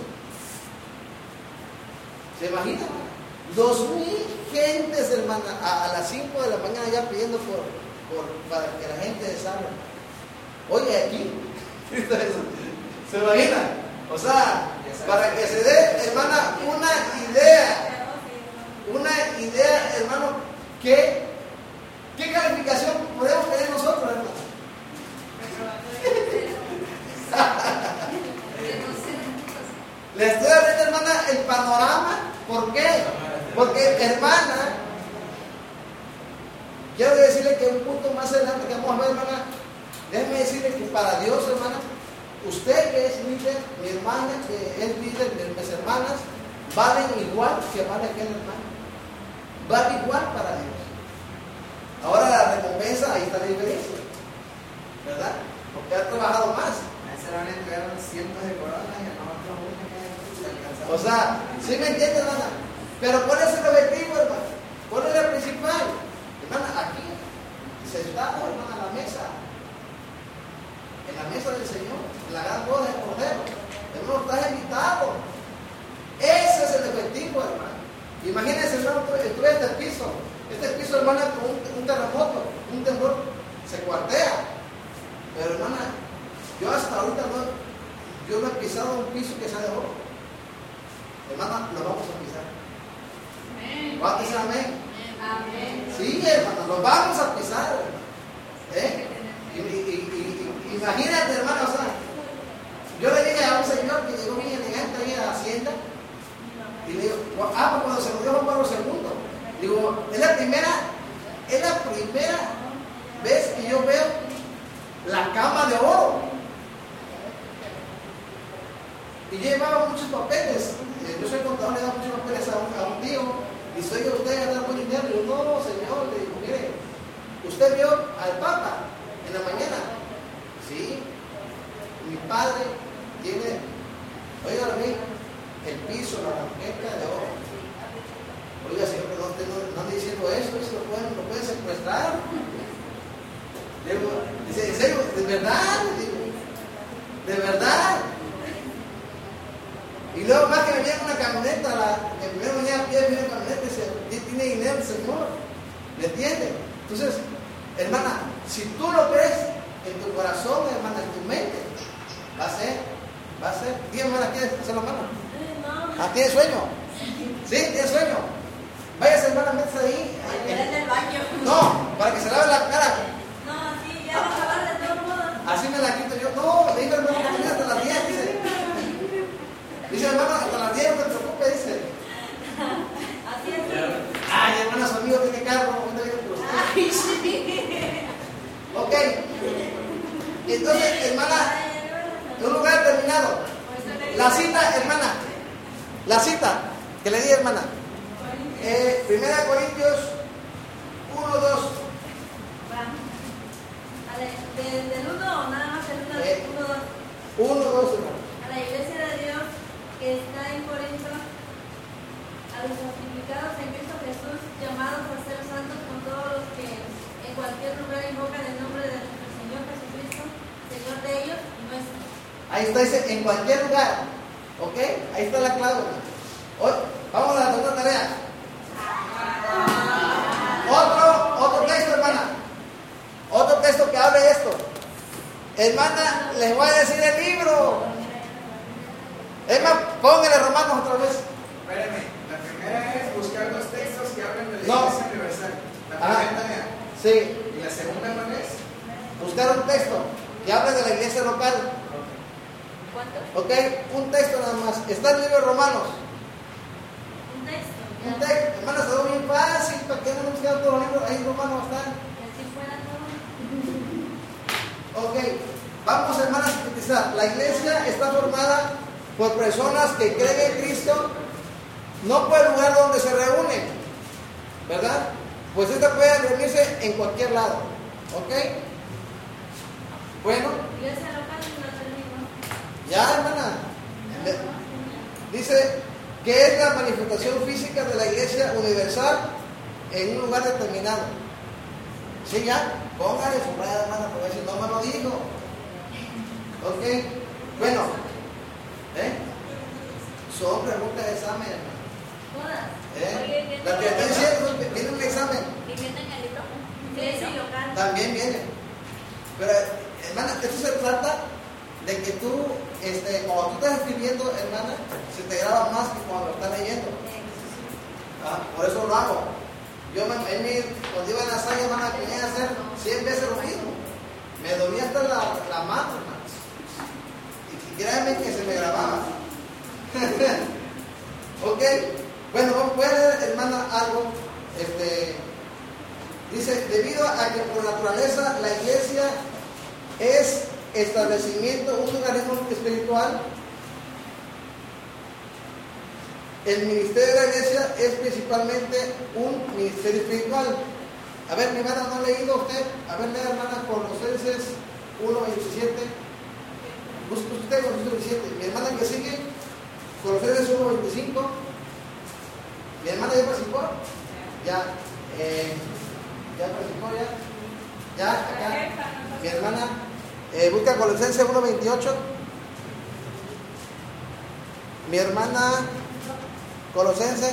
¿Se imagina? 2,000 gentes, hermano, a las 5 de la mañana ya pidiendo para que la gente se salve. Oye, aquí, ¿se imagina? O sea, para que se dé, hermana, una idea, hermano, ¿qué calificación podemos tener nosotros, hermano? Le estoy abriendo, hermana, el panorama. ¿Por qué? Porque, hermana, quiero decirle que un punto más adelante que vamos a ver, hermana, déjeme decirle que para Dios, hermana, usted que es líder, mi hermana que es líder, mis hermanas, valen igual que vale aquel hermano. Vale igual para Dios. Ahora la recompensa, ahí está la diferencia, ¿verdad? Porque ha trabajado más. A ese le van a entregar cientos de coronas y a nosotros muchas que O sea, ¿sí me entiende, hermana? Pero ¿cuál es el objetivo, hermano? ¿Cuál es el principal? Hermana, aquí, sentados, hermana, a la mesa. En la mesa del Señor, en la gran boda del Cordero. Hermano, estás invitado. Ese es el objetivo, hermano. Imagínense, hermano, tú ves este piso, hermano, con un terremoto, un temblor, se cuartea. Pero, hermana, yo hasta ahorita no he pisado un piso que sea de oro. Hermana, lo vamos a pisar. Amén. ¿Va a pisar amén? Amén. Sí, hermano, lo vamos a pisar. Imagínate, hermano, o sea, yo le dije a un señor que llegó bien elegante ahí a la hacienda, y le digo, pues cuando se murió Juan Pablo II, digo, es la primera vez que yo veo la cama de oro. Y yo llevaba muchos papeles, yo soy contador, le daba muchos papeles a un tío, y soy de usted a dar buen dinero. Y yo, no, señor, le digo, mire, ¿Usted vio al Papa en la mañana? Sí. Mi padre tiene, oiga a mí, el piso, la banqueta de oro. Oiga, señor, pero no ande diciendo eso, lo pueden secuestrar. Dice, ¿en serio? ¿De verdad? ¿De verdad? Y luego más que venía en una camioneta, el primero venía a pie, venía en una camioneta y dice, tiene dinero el Señor. ¿Me entiende? Entonces, hermana, si tú lo crees en tu corazón, hermana, en tu mente, va a ser. Dígame, hermana, ¿quieres hacer la mano? No. ¿Ah, tiene sueño? ¿Sí? ¿Tiene sueño? Váyase, hermana, métese ahí. En el baño. No, para que se lave la cara. No, sí, ya va a acabar de todos modos. Así me la quito yo. No, le digo, hermano, que viene hasta las 10, dice. Dice, hermano, hasta las 10, no te preocupes, dice. Así es. Ay, hermana, su amigo tiene carro, ¿dónde viene por usted? Ay, sí. Ok. Entonces, hermana, en un lugar determinado. La cita, hermana. La cita que le di, hermana. 1 Corintios 1, 2. ¿Del 1 o nada más el 1, 2? 1, 2, hermano. A la iglesia de Dios que está en Corinto, a los santificados en Cristo Jesús, llamados a ser santos con todos los que en cualquier lugar invocan el nombre de nuestro Señor Jesucristo, Señor de ellos y nuestro. Ahí está, dice, en cualquier lugar. ¿Ok? Ahí está la clave. Hoy, vamos a la segunda tarea. Otro texto, hermana. Otro texto que hable de esto. Hermana, les voy a decir el libro. Es más, póngale Romanos otra vez. Espérame, la primera es buscar los textos que hablan de la No. Iglesia Universal. La primera tarea. Sí, ¿Y la segunda cuál es? buscar un texto que hable de la iglesia local. ¿Cuánto? ¿Ok? Un texto nada más. Está en el libro de Romanos. Un texto. Un texto, hermanos, se ve bien fácil. ¿Para qué no nos quedan todos los libros? Ahí en Romanos están. Y así fuera todo. Ok, vamos, hermanas, a sintetizar. La iglesia está formada por personas que creen en Cristo, no por el lugar donde se reúnen, ¿verdad? Pues esta puede reunirse en cualquier lado. ¿Ok? Bueno, Iglesia local no es el mismo. ya, hermana. Dice que es la manifestación física de la iglesia universal en un lugar determinado. ¿Sí, ya? Póngale su raya, hermana, porque si no me lo dijo. ¿Ok? Bueno, son preguntas de examen, hermano. Todas. La que estoy diciendo tiene un examen. ¿Y viene en el libro? Iglesia local. También viene. Pero, hermana, esto se trata de que tú, cuando tú estás escribiendo, hermana, se te graba más que cuando lo estás leyendo. Por eso lo hago. Yo cuando iba en la sala, hermana, tenía que hacer 100 veces lo mismo. Me dolía hasta la mano, hermana. Y créanme que se me grababa. Ok. Bueno, vamos a ver, hermana, algo. Dice, debido a que por naturaleza la iglesia es establecimiento, un organismo espiritual, el ministerio de la iglesia es principalmente un ministerio espiritual. A ver, mi hermana, ¿no ha leído usted? A ver, lea, hermana, Colosenses 1:27. Busque usted Colosenses 1:27. Mi hermana que sigue, Colosenses 1:25. Mi hermana ya participó. Ya participó, ya, acá. Mi hermana, busca Colosenses 1:28. Mi hermana, Colosenses.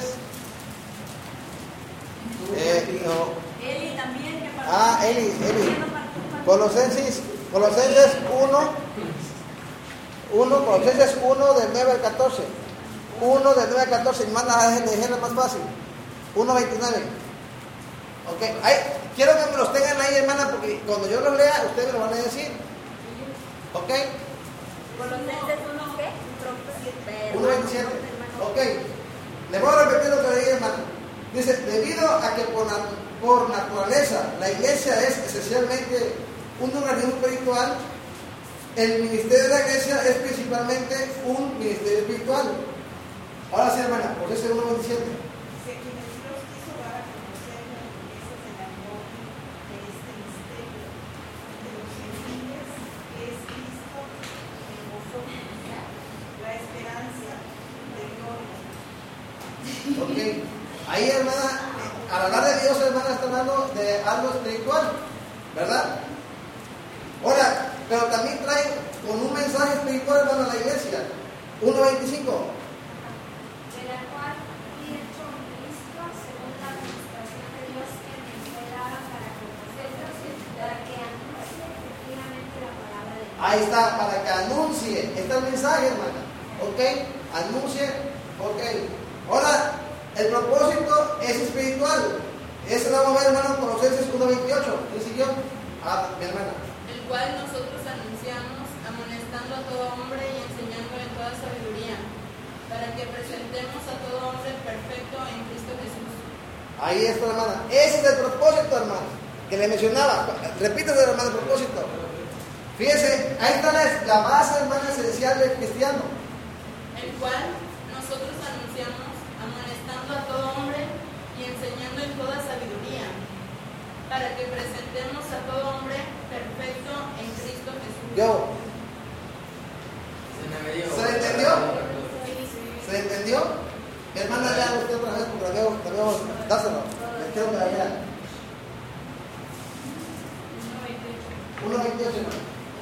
No. Eli también. Que Eli. Colosenses 1, Colosenses 1 del 9 al 14. 1 del 9 al 14, hermana, déjenla más fácil. 1:29. Ok, quiero que me los tengan ahí, hermana, porque cuando yo los lea, ustedes me lo van a decir. Ok. Colosenses 1, ¿qué? 1:27. Ok. Le voy a repetir lo que leí, hermana. Dice, debido a que por naturaleza la iglesia es esencialmente un organismo espiritual, el ministerio de la iglesia es principalmente un ministerio espiritual. Ahora sí, hermana, por ese 1:27. Quien Dios quiso dar a conocer la riqueza del amor de Ahí, hermana, al hablar de Dios, hermana, está hablando de algo espiritual, ¿verdad? Ahora, pero también trae con un mensaje espiritual, hermano, a la iglesia. 1:25. De la cual fui hecho ministro según la administración de Dios que me fue dada para que vosotros, para que anuncie efectivamente la palabra de Dios. Ahí está, para que anuncie. Está el mensaje, hermana. ¿Ok? Anuncie. ¿Ok? Ahora, el propósito es espiritual. Ese lo vamos a ver, hermano, en Colosenses 1:28. ¿Quién siguió? Mi hermana. El cual nosotros anunciamos, amonestando a todo hombre y enseñándole en toda sabiduría, para que presentemos a todo hombre perfecto en Cristo Jesús. Ahí está, hermana. Ese es el propósito, hermano, que le mencionaba. Repítese, hermano, el propósito. Fíjese, ahí está la base, hermana, esencial del cristiano. El cual nosotros anunciamos, amonestando a todo hombre y enseñando en toda sabiduría, para que presentemos a todo hombre perfecto en Cristo Jesús. Yo. ¿Se le entendió? ¿Se le entendió? Mi hermana, lea usted otra vez, porque la veo, dáselo. Le quiero que la lea. 1:28, hermano.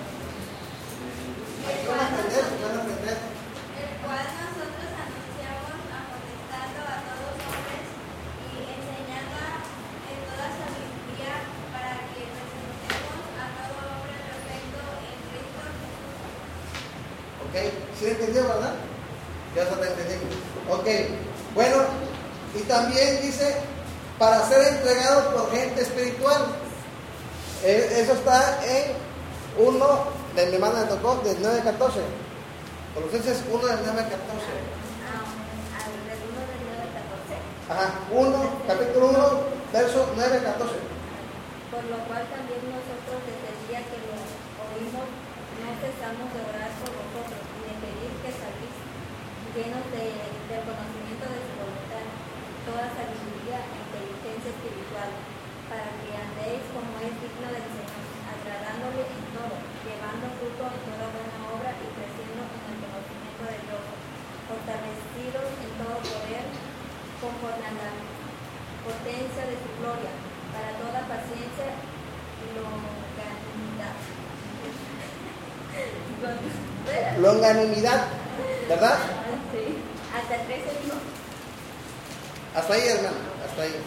Aquí van a aprender, van a aprender. El cual nosotros anunciamos, amonestando a todos hombres y enseñando en toda sabiduría para que presentemos a todo hombre perfecto en Cristo Jesús. ¿Ok? ¿Sí le entendió, verdad? Ya se está entendiendo. Ok. Bueno, y también dice, para ser entregado por gente espiritual. Eso está en 1, de mi hermana le tocó, del 9:14. Colosenses 1, del 9:14. Ajá, 1, capítulo 1, verso 9:14. Por lo cual también nosotros desde el día que lo oímos no cesamos de orar por vosotros y de pedir que salís llenos del conocimiento de su voluntad, toda sabiduría e inteligencia espiritual, para que andéis como es digno del Señor, agradándole en todo, llevando fruto en toda buena obra y creciendo en el conocimiento de Dios, fortalecidos en todo poder, conforme a la potencia de su gloria, para toda paciencia y longanimidad. Longanimidad, ¿verdad? Sí, hasta 13 dijo. Hasta ahí, hermano, hasta ahí.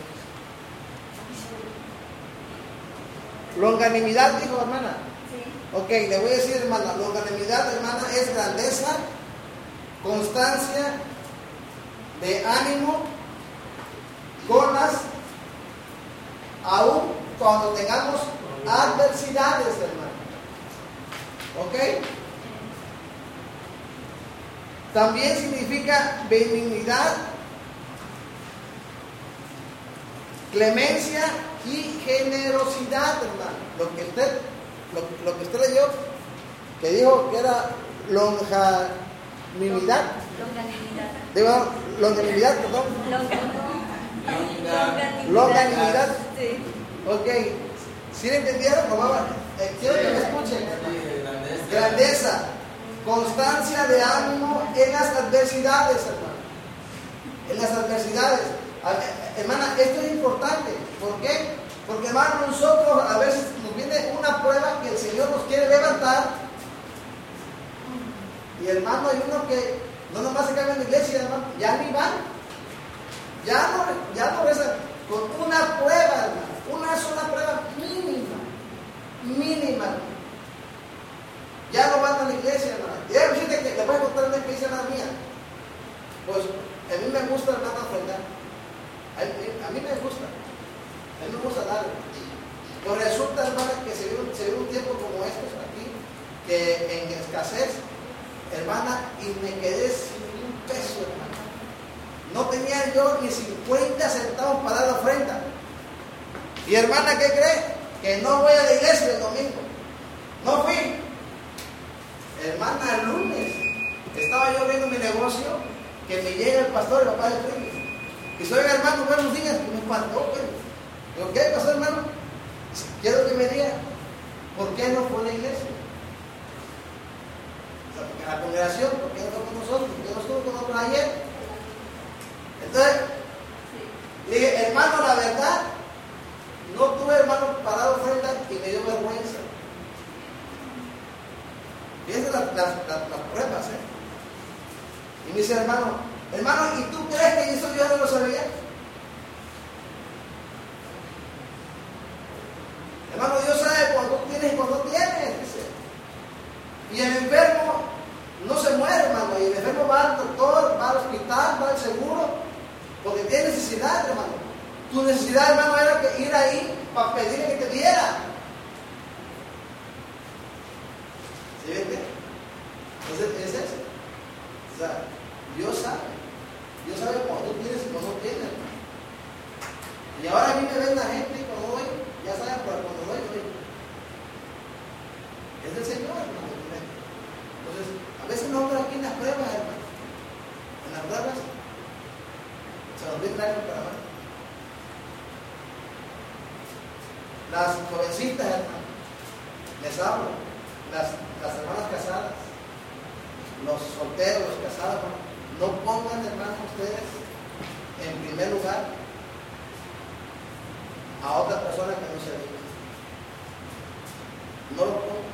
Longanimidad, dijo, hermana. Sí. Ok, le voy a decir, hermana, longanimidad, hermana, es grandeza, constancia de ánimo, gonas, aún cuando tengamos adversidades, hermano. ¿Ok? También significa benignidad, clemencia y generosidad, hermano. Lo que usted leyó, que dijo que era longanimidad. Digo, longanimidad, perdón. Longanimidad. Sí. Ok. ¿Sí le entendieron? Quiero que me escuchen. Grandeza, constancia de ánimo en las adversidades, hermano. En las adversidades. Hermana, esto es importante. ¿Por qué? Porque, hermano, nosotros a veces nos viene una prueba que el Señor nos quiere levantar. Y, hermano, hay uno que no nomás se cae en la iglesia, hermano, ya ni van. Ya no rezan. Con una prueba, hermano. Una sola prueba mínima. Ya no van a la iglesia, hermano. Y hay gente que le voy a contar una experiencia mía. Pues a mí me gusta, hermano, ofrendar. A mí me gusta. A mí me gusta dar. Pero resulta, hermano, que se vio un tiempo como estos aquí, que en escasez, hermana, y me quedé sin un peso, hermano. No tenía yo ni 50 centavos para dar la ofrenda. Y, hermana, ¿qué cree? Que no voy a la iglesia el domingo. No fui. Hermana, el lunes estaba yo viendo mi negocio, que me llega el pastor, el papá del primo. Y soy, hermano, buenos días, que me faltó, pero. Digo, ¿qué pasó, hermano? Quiero que me diga, ¿por qué no fue a la iglesia? O sea, porque la congregación, ¿por qué no fue con nosotros? ¿Por qué no estuvo con nosotros ayer? Entonces, Le dije, hermano, la verdad, no tuve hermano parado ofrenda y me dio vergüenza. Fíjense las pruebas, Y me dice, hermano, ¿y tú crees que eso yo no lo sabía? Hermano, Dios sabe cuando tienes y cuando tienes, dice. Y el enfermo no se muere, hermano, y el enfermo va al doctor, va al hospital, va al seguro, porque tiene necesidad, hermano. Tu necesidad, hermano, era que ir ahí para pedirle que te diera. ¿Sí ven? Entonces, es eso. O sea, Dios sabe cuando tú tienes y cuando no tienes, hermano. Y ahora a mí me ven la gente y cuando doy, ya saben por cuando doy. Es del Señor, hermano. Entonces, a veces nosotros aquí en las pruebas, hermano, en las pruebas, se nos ve claro para abajo. Las jovencitas, hermano, les hablo, las hermanas casadas, los solteros, los casados, hermano, no pongan, hermano, ustedes en primer lugar a otra persona que no se diga. No lo pongan.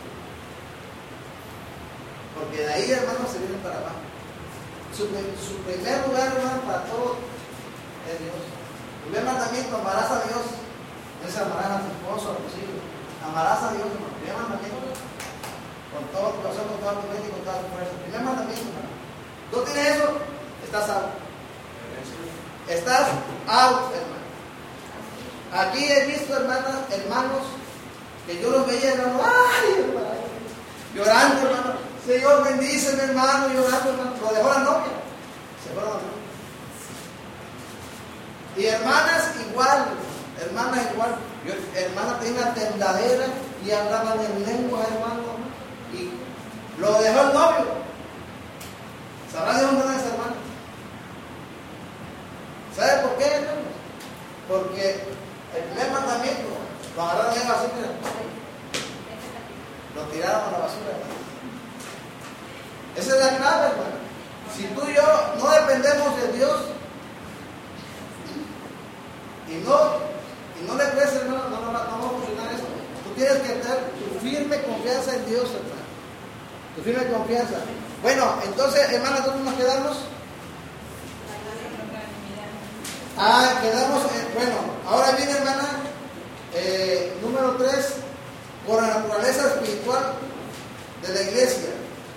Porque de ahí, hermano, se vienen para abajo. Su primer lugar, hermano, para todo es Dios. El primer mandamiento, amarás a Dios. No es amarás a tu esposo, a tus hijos. Amarás a Dios, hermano. Primer mandamiento. Con todo tu corazón, con toda tu mente y con toda tu fuerza. Primer mandamiento, hermano. ¿Tú tienes eso? Estás out. Estás out, hermano. Aquí he visto, hermanos, que yo los veía, hermano, ¡ay, hermano! Llorando, hermano. Señor, bendíceme, hermano, llorando, hermano. Lo dejó la novia. Se fue la novia. Y hermanas igual. Hermana tenía una tendadera y hablaban en lengua, hermano. Y lo dejó el novio. ¿Sabrá de dónde era esa hermana? ¿Sabe por qué, hermano? Porque el primer mandamiento lo agarraron en la basura. Lo tiraron a la basura, hermano. Esa es la clave, hermano. Si tú y yo no dependemos de Dios y no le crees, hermano, no va a funcionar eso. Tú tienes que tener tu firme confianza en Dios, hermano. Tu firme confianza. Bueno, entonces, hermano, ¿dónde nos quedamos? Quedamos, bueno, ahora viene, hermana, número 3, por la naturaleza espiritual de la iglesia.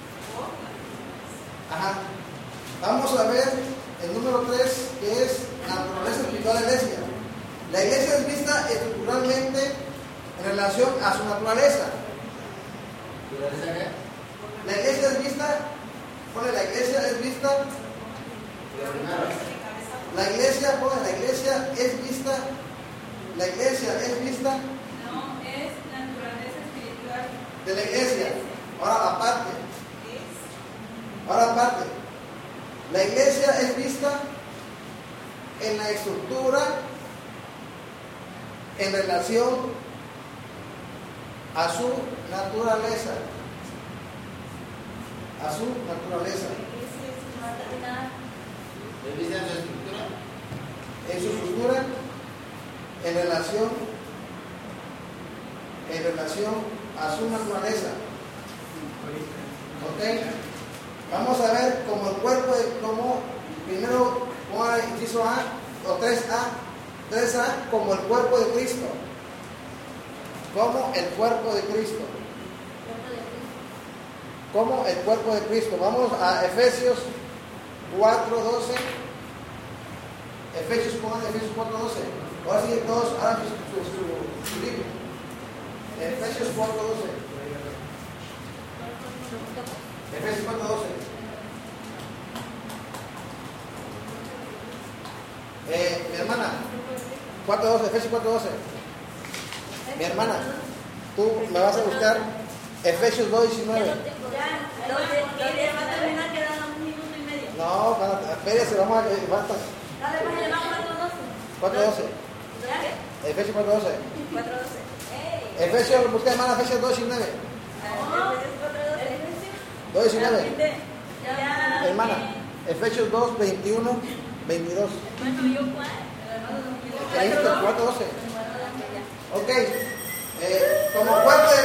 Ajá. Vamos a ver el número 3, que es la naturaleza espiritual de la iglesia. La iglesia es vista estructuralmente en relación a su naturaleza. La iglesia es vista, la iglesia es vista. La iglesia es vista. No, es naturaleza espiritual De la iglesia. Ahora aparte. La iglesia es vista en la estructura en relación a su naturaleza. En su estructura, en relación a su naturaleza. ¿Ok? Vamos a ver como el cuerpo primero ponga el inciso A o 3A, como el cuerpo de Cristo. Como el cuerpo de Cristo. Como el cuerpo de Cristo. Vamos a Efesios 4:12. Efesios 4:12. Ahora sí, todos hagan su libro. Efesios 4:12. Efesios 4:12. Mi hermana, 4:12, Efesios 4:12. Mi hermana, tú me vas a buscar Efesios 2:19. No, espérese, vamos a... Basta. 4:12. Efesios 4:12. Efesios, busca hermana, Efesios 2:19. 2:19. Hermana, Efesios 2:21, 22. ¿Qué dijiste? 4:12. Bueno, ya. Ok. Como cuerpo de